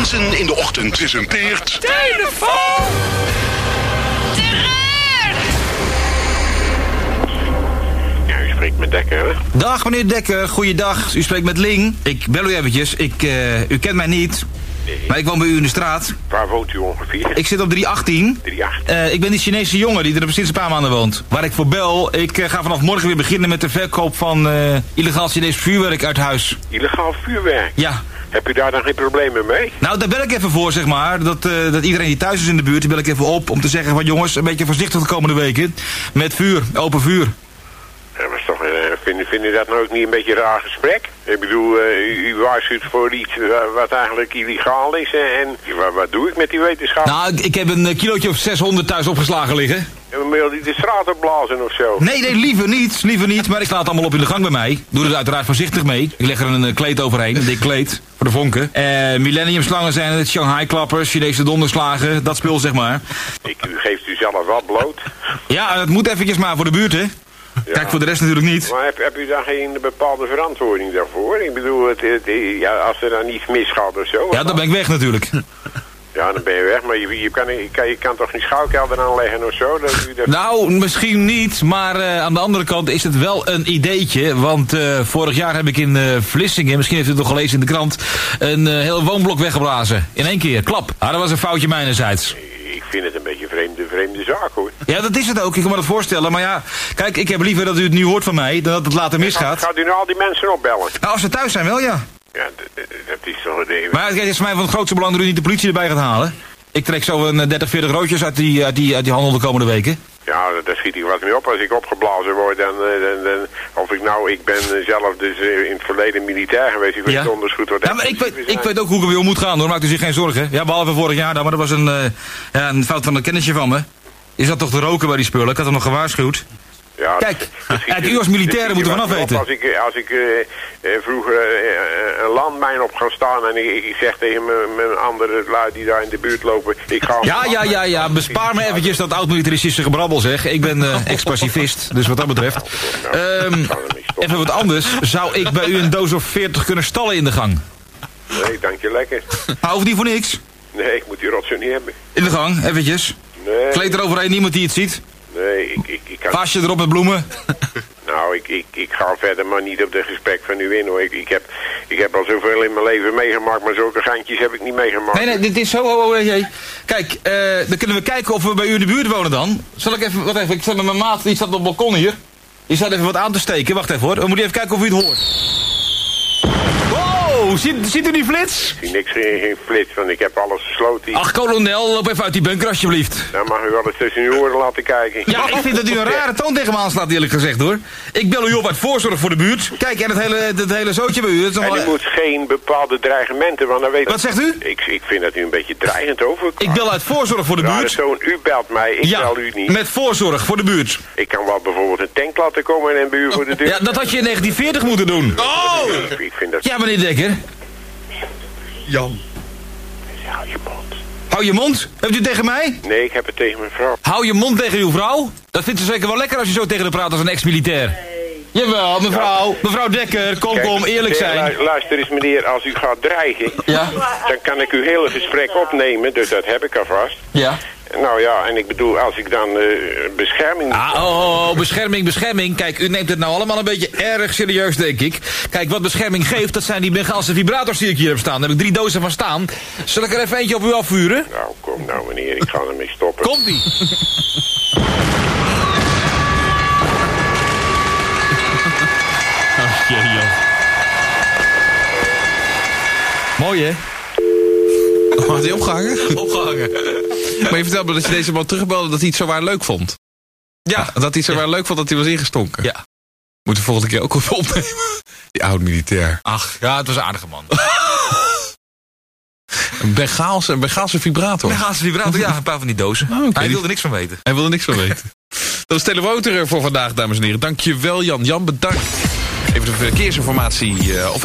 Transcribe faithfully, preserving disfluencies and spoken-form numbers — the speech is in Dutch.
Jensen in de ochtend presenteert... Telefoon! Terug! Ja, u spreekt met Dekker, hè? Dag meneer Dekker, goeiedag. U spreekt met Ling. Ik bel u eventjes. Ik, uh, u kent mij niet. Nee. Maar ik woon bij u in de straat. Waar woont u ongeveer? Ik zit op drie achttien. drie achttien. Uh, ik ben die Chinese jongen die er precies een paar maanden woont. Waar ik voor bel, ik uh, ga vanaf morgen weer beginnen met de verkoop van uh, illegaal Chinees vuurwerk uit huis. Illegaal vuurwerk? Ja. Heb u daar dan geen problemen mee? Nou, daar bel ik even voor, zeg maar. Dat, uh, dat iedereen die thuis is in de buurt, die bel ik even op om te zeggen van jongens, een beetje voorzichtig de komende weken. Met vuur, open vuur. Ja, maar is toch, uh, vind, vind u dat nou ook niet een beetje een raar gesprek? Ik bedoel, uh, u, u waarschuwt voor iets uh, wat eigenlijk illegaal is. Uh, en wat, wat doe ik met die wetenschap? Nou, ik, ik heb een uh, kilootje of zeshonderd thuis opgeslagen liggen. En dan wil die de straat opblazen of zo? Nee, nee, liever niet, liever niet. Maar ik sla het allemaal op in de gang bij mij. Doe er uiteraard voorzichtig mee. Ik leg er een uh, kleed overheen, een dik kleed, voor de vonken. Uh, millenniumslangen zijn het, Shanghai-klappers, Chinese donderslagen, dat spul zeg maar. Ik, u geeft u zelf wat bloot. Ja, het moet eventjes maar voor de buurt, hè. Ja. Kijk, voor de rest natuurlijk niet. Maar heb, heb u daar geen bepaalde verantwoording daarvoor? Ik bedoel, het, het, ja, als er dan iets misgaat of zo... Ja, dan ben ik weg natuurlijk. Ja, dan ben je weg, maar je, je, kan, je, kan, je kan toch geen schouwkelder aanleggen of zo? Dat u dat... Nou, misschien niet, maar uh, aan de andere kant is het wel een ideetje. Want uh, vorig jaar heb ik in uh, Vlissingen, misschien heeft u het nog gelezen in de krant... een uh, heel woonblok weggeblazen. In één keer, klap. Ah, dat was een foutje mijnerzijds. Ik vind het een beetje een vreemde, vreemde zaak, hoor. Ja, dat is het ook. Ik kan me dat voorstellen. Maar ja, kijk, ik heb liever dat u het nu hoort van mij... dan dat het later misgaat. Gaat, gaat u nou al die mensen opbellen? Nou, als ze thuis zijn wel, ja. Ja, dat is toch een ding. Maar het is voor mij van het grootste belang dat u niet de politie erbij gaat halen. Ik trek zo een dertig, veertig roodjes uit die, uit, die, uit die handel de komende weken. Ja, daar schiet ik wat mee op. Als ik opgeblazen word, dan, dan, dan... Of ik nou... Ik ben zelf dus in het verleden militair geweest. Ik weet ja. niet onders goed wat... Ja, maar ik weet, ik weet ook hoe ik er weer om moet gaan, hoor. Maakt u zich geen zorgen. Ja, behalve vorig jaar dan. Maar dat was een, uh, ja, een fout van een kennisje van me. Je zat toch te roken bij die spullen? Ik had hem nog gewaarschuwd. Ja, kijk, kijk, u als militair moet er vanaf weten. Als ik, als ik uh, uh, vroeger uh, een landmijn op ga staan en ik, ik zeg tegen mijn andere lui die daar in de buurt lopen... Ik ga ja, ja, ja, ja, bespaar me eventjes dat oud-militaristische gebrabbel, zeg. Ik ben uh, ex-pacifist, dus wat dat betreft. Um, even wat anders. Zou ik bij u een doos of veertig kunnen stallen in de gang? Nee, dank je lekker. Maar hoeft die voor niks? Nee, ik moet die rotzooi niet hebben. In de gang, eventjes. Nee. Kleed eroverheen, niemand die het ziet. Nee, ik... ik, ik kan... Vaasje erop met bloemen. Nou, ik, ik, ik ga verder maar niet op de gesprek van u in, hoor. Ik, ik, heb, ik heb al zoveel in mijn leven meegemaakt, maar zulke geintjes heb ik niet meegemaakt. Nee, nee, dit is zo... Oh, oh, oh, kijk, uh, dan kunnen we kijken of we bij u in de buurt wonen dan. Zal ik even... Wat even, ik zat met mijn maat, die staat op het balkon hier. Die staat even wat aan te steken. Wacht even, hoor. We moeten even kijken of u het hoort. Wow, ziet, ziet u die flits? Ik zie niks, geen, geen flits, want ik heb alles gesloten. Ach, kolonel, loop even uit die bunker, alsjeblieft. Dan mag u wel eens tussen uw oren laten kijken. Ja, ik vind dat u een rare toon tegen me aanslaat, eerlijk gezegd, hoor. Ik bel u op uit voorzorg voor de buurt. Kijk, en het hele, het hele zootje bij u. Het is en u wel... moet geen bepaalde dreigementen, want dan weet... Wat zegt u? Ik, ik vind dat u een beetje dreigend overkomt. Ik bel uit voorzorg voor de buurt. Zoon, u belt mij, ik ja, bel u niet. Met voorzorg voor de buurt. Ik kan wel bijvoorbeeld een tank laten komen en bij u voor de deur. Ja, dat had je in negentien veertig moeten doen. Oh! Ik, ik vind dat... Ja, meneer Dekker. Jan. Hou je mond. Hou je mond? Hebt u tegen mij? Nee, ik heb het tegen mijn vrouw. Hou je mond tegen uw vrouw? Dat vindt ze zeker wel lekker als je zo tegen haar praat als een ex-militair. Nee. Jawel, mevrouw. Ja. Mevrouw Dekker, kom, Kijk, kom, eerlijk zijn. Luister eens, meneer, als u gaat dreigen... Ja? Dan kan ik uw hele gesprek opnemen, dus dat heb ik alvast. Ja. Nou ja, en ik bedoel, als ik dan uh, bescherming... Ah, oh, oh, oh, bescherming, bescherming. Kijk, u neemt het nou allemaal een beetje erg serieus, denk ik. Kijk, wat bescherming geeft, dat zijn die Bengaalse vibrators die ik hier heb staan. Daar heb ik drie dozen van staan. Zal ik er even eentje op u afvuren? Nou, kom nou, meneer, ik ga ermee stoppen. Komt-ie. Ach, jee, joh. Mooi, hè? Oh, had hij opgehangen? Opgehangen. Maar je vertelde me dat je deze man terugbelde dat hij het zo waar leuk vond. Ja. Dat hij het zo ja. waar leuk vond dat hij was ingestonken. Ja. Moet de volgende keer ook even opnemen. Die oud-militair. Ach, ja, het was een aardige man. Een Bengaalse, een Bengaalse vibrator. Een Bengaalse vibrator, ja, een paar van die dozen. Oh, okay. Hij wilde niks van weten. Hij wilde niks van weten. Dat is Telewoter voor vandaag, dames en heren. Dankjewel, Jan. Jan, bedankt. Even de verkeersinformatie. Uh, of